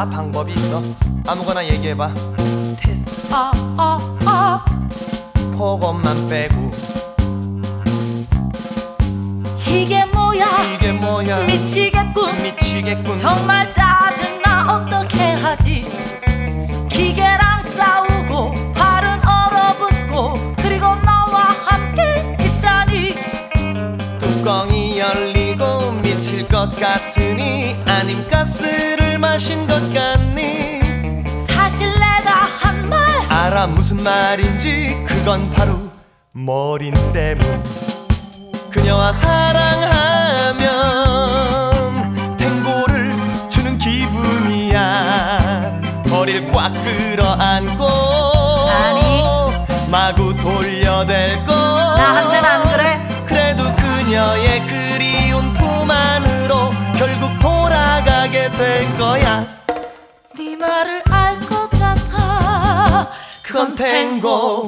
다 방법이 있어. 아무거나 얘기해봐. 테스트. 그것만 빼고. 이게 뭐야 미치겠군. 정말 짜증나. 어떻게 하지? 기계랑 싸우고 발은 얼어붙고 그리고 너와 함께 있다니. 뚜껑이 열리고 미칠 것 같으니 아님 가스를 마신 것 같니? 사실 내가 한 말 알아 무슨 말인지. 그건 바로 머린 때문. 그녀와 사랑하면 탱고를 주는 기분이야. 머리를 꽉 끌어안고 아니. 마구 돌려댈고. 나한텐 안 그래. 그래도 그녀의 그리운 품 안으로 결국 돌아가게 될 거야. 네 말을 알 것 같아. 그건 탱고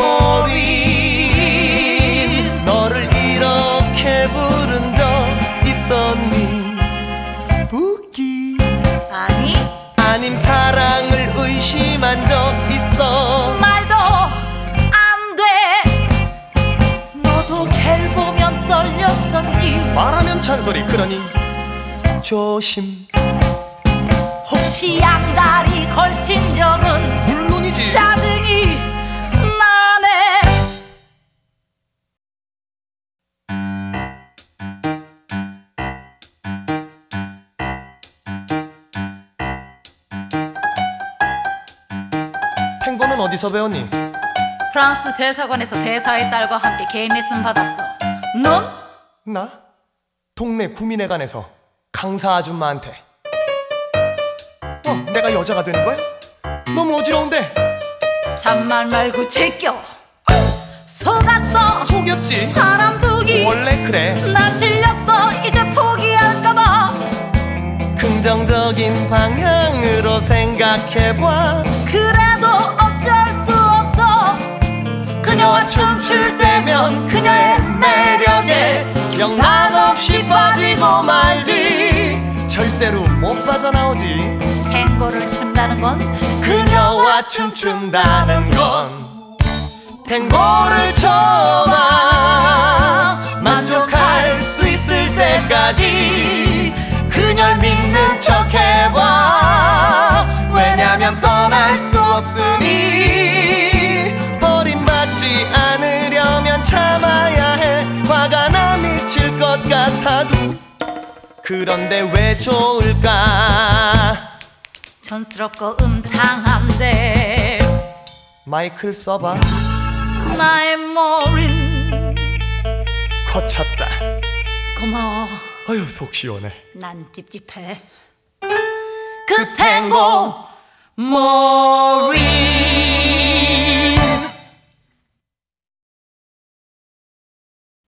머린. 너를 이렇게 부른 적 있었니? 부기. 아니. 아님 사랑을 의심한 적 있어? 말도 안 돼. 너도 걔를 보면 떨렸었니? 말하면 잔소리. 그러니 조심. 혹시 양다리 걸친 적은? 물론이지. 짜증이 나네. 탱고는 어디서 배웠니? 프랑스 대사관에서 대사의 딸과 함께 개인 레슨 받았어. 넌? 나? 동네 구민회관에서 강사 아줌마한테. 내가 여자가 되는 거야? 너무 어지러운데. 잔말 말고 제껴. 속았어. 속였지. 바람두기. 원래 그래. 난 질렸어. 이제 포기할까봐. 긍정적인 방향으로 생각해봐. 그래도 어쩔 수 없어. 그녀와 춤출 때면 그녀의 매력에 영락없이 빠지고 말지. 절대로 못 빠져나오지. 탱고를 춘다는 건 그녀와 춤춘다는 건 탱고를 쳐봐. 만족할 수 있을 때까지 그녀를 믿는 척 해봐. 왜냐면 떠날 수 없으니. 버림받지 않으려면 참아야 해. 화가 나 미칠 것 같아도. 그런데 왜 좋을까? 촌스럽고 음탕한데 마이크를 써봐. 나의 머린. 거쳤다. 고마워. 아유 속 시원해. 난 찝찝해. 그 탱고 머린.